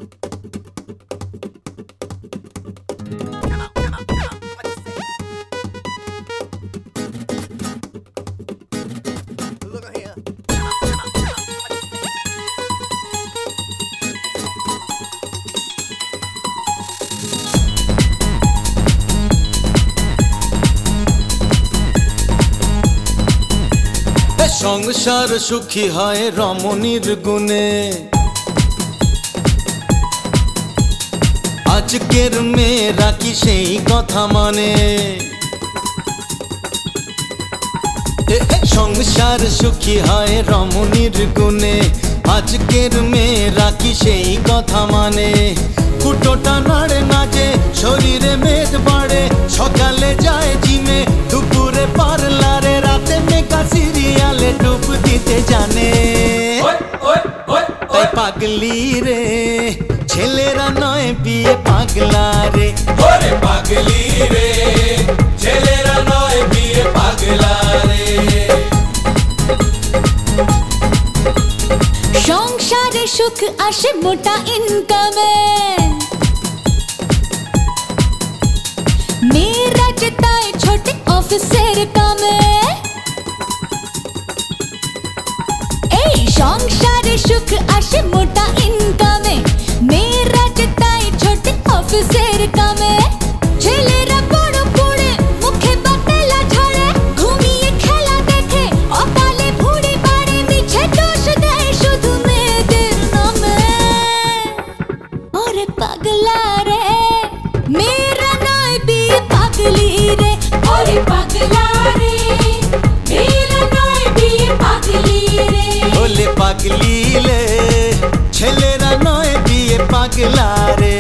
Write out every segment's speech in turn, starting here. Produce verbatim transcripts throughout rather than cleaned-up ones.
সংসার সুখী হয় রমণীর গুণে, আজকের মেয়েরা কি সেই কথা মানে? সংসার সুখী হয় রমণীর গুণে, আজকের মেয়েরা কি সেই কথা মানে? কুটোটা নাড়ে নাচে, শরীরে মেদ বাড়ে, সকালে যায় জিমে, দুপুরে পার্লারে, রাতে মেকা সিরিয়ালে ডুব দিতে জানে। তাই পাগলি রে ছেলেরা নয় বিয়ে পাগলা রে। ওরে পাগলি রে ছেলেরা নয় বিয়ে পাগলা রে। সংসারে সুখ আসে মোটা ইনকামে, মেয়েরা যেতায় ছোটে অফিসের কামে। এই সংসারে সুখ আসে মোটা ইনকামে, মেয়েরা যেতায় ছোটে অফিসের কামে। ছেলেরা বড় পড়ে মুখে বাতেলা ঝাড়ে, ঘুমিয়ে খেলা দেখে অকালে ভুঁড়ি বাড়ে, মিছে দোষ দেয় শুধু মেয়েদের নামে। ওরে পাগলা রে মেয়েরা নয় বিয়ে পাগলি রে। ওরে পাগলা রে মেয়েরা নয় বিয়ে পাগলি রে। ওলে পাগলি রে ছেলেরা নয় বিয়ে পাগলা রে।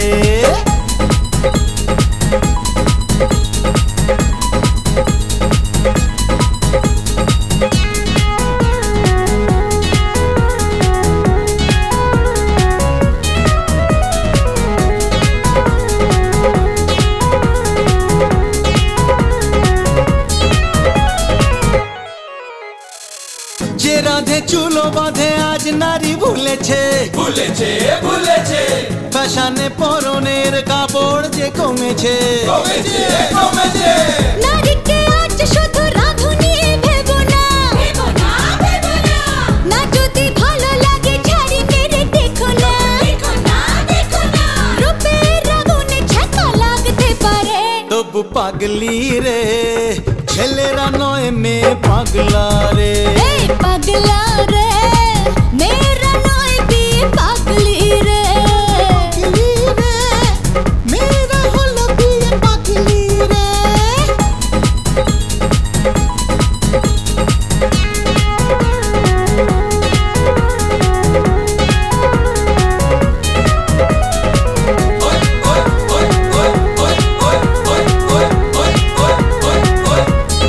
যে রাধে চুলো বাঁধে আজ নারী ভুলেছে, ভুলেছে ভুলেছে ফ্যাশনে পরনের কাপড় যে কমেছে, কমেছে কমেছে। নারীকে আজ শুধু রাঁধুনি ভেবো না, ভেবো না ভেবো না। না যদি ভালো লাগে ঝাড়ি মেরে দেখো না, দেখো না দেখো না। রূপের আগুনে ঝাঁকা লাগতে পারে, তবু পাগলি রে ছেলেরা নয় মেয়ে পাগলা রে। এই পাগলা রে মেয়েরা নয় বিয়ে পাগলি রে। পাগলি রে মেয়েরা হলো বিয়ে পাগলি রে। ওই ওই ওই ওই ওই ওই ওই ওই ওই ওই ওই ওই।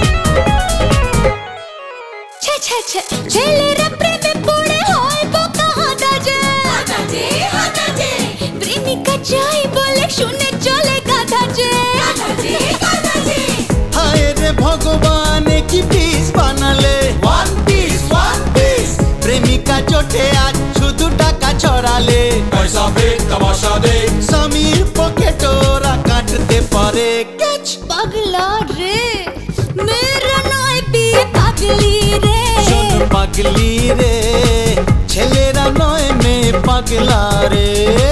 ছে ছে ছে ছেলেরা প্রেমে পড়ে হয় বোকা হাদাজে, হাদাজে হাদাজে। প্রেমিকা চাই বলে শুনে চলে গাধাজে, গাধাজে গাধাজে। হায় রে ভগবান কি পিস বানালে, ওয়ান পিস ওয়ান পিস প্রেমিকা জোটে আজ শুধু টাকা ছড়ালে। পয়সা দেখ তমাশা দেখ স্বামীর পকেট ওরা কাটতে পারে। ক্যাচ পাগলা রে মেয়েরা নয় বিয়ে পাগলি রে। শোন পাগলি রে ছেলেরা নয় মেয়ে পাগলা রে।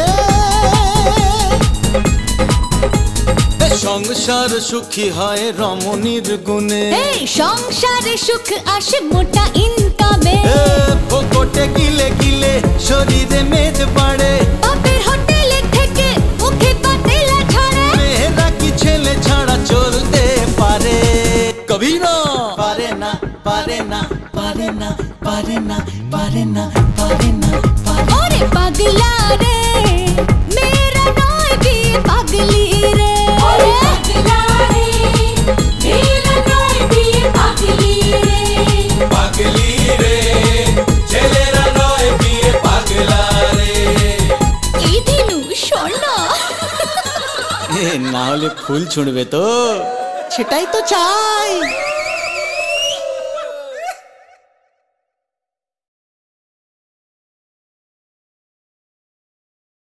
সংসার সুখী হয় রমণীর গুণে, এই সংসারে সুখ আসে মোটা ইনকামে। পকেটে গিলে গিলে শরীরে মেদ বাড়ে, বাপের হোটেলে থেকে মুখে বাতেলা ঝাড়ে। মেয়েরা কি ছেলে ছাড়া চলতে পারে? কবি না পারে না পারে না পারে না পারে না পারে না পারে না পারে। ওরে পাগলা রে মেয়েরা নয় বিয়ে পাগলি রে। ওরে পাগলা রে মেয়েরা নয় বিয়ে পাগলি রে। পাগলি রে ছেলেরা নয় বিয়ে পাগলা রে। এই দিনু শোন না। এ, না হলে ফুল ছুঁড়বে তো, সেটাই তো চাই।